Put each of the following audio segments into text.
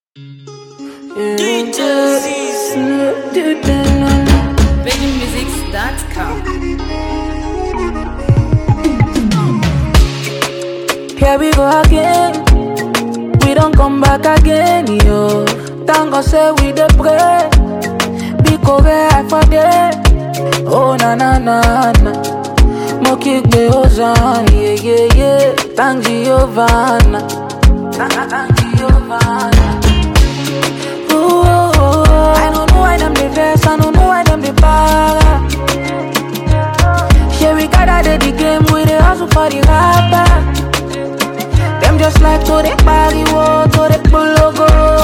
VeggieMusics.com. Here we go again. We don't come back again, yo. Thank God say we dey pray. Because I for day. Oh na na na na. Mo kigbe ozan, yeah yeah yeah. Thank Giovanna. Thank Giovanna. Ooh, oh, oh. I don't know why them dey vex, I don't know why them dey para. Here we gather the game, we dey hustle for the rapper. Them just like to the party, to the logo.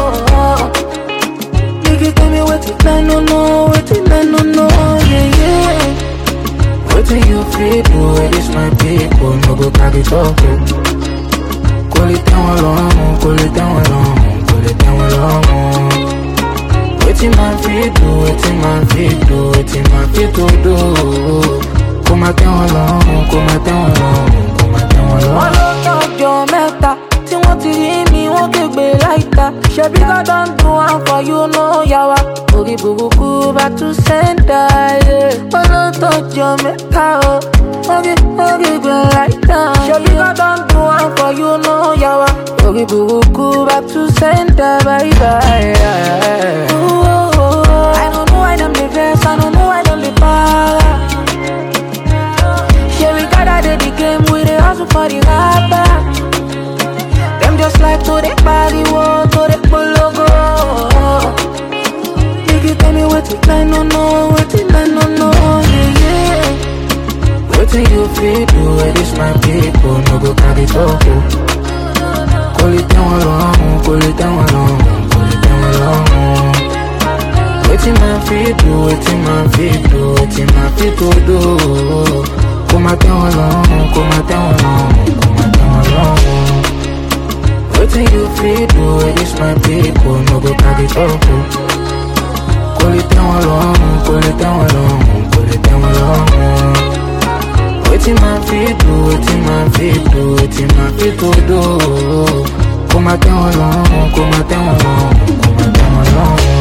Nigga tell me what it I don't know, what it I don't know, yeah yeah. What do you feel do? This my people, no go carry talk. Call it down along, call it down along, call it down along. Wetin man fit do, wetin man fit do, wetin man fit to do. Come and down along, come and down along, come and down along. Wọ́n ló tọ́jọ́ mẹ́ta tí wọ́n ti rí mi wọ́n kégbé láìta. Ṣebí God don do am for you no yawa. Orí burúkú back to center. Wọ́n ló tọ́jọ́ mẹ́ta o, wọ́n kégbé láìta. Ṣebí God don do am for you no yawa. Orí burúkú back to center. Bye bye. I don't know why them dey vex, I don't know why them dey para. Here we gather the game, we dey hustle for the rapper. Them just like to the party, to the logo. Nigga tell me what it I don't know, what it I don't know, yeah yeah. What do you feel do? This my people, no go carry talk. Call it down along, call it down along, call it down along. Wetin man fit do, wetin man fit do, wetin man fit to do. Come and down along, come and down along, come and down along. Wetin you feel do, this my people, no go carry talk. Call it down along, call it down along, call it down along. Wetin man fit do, wetin man fit do, wetin man fit to do. Come and down along, come and down along, come and down along.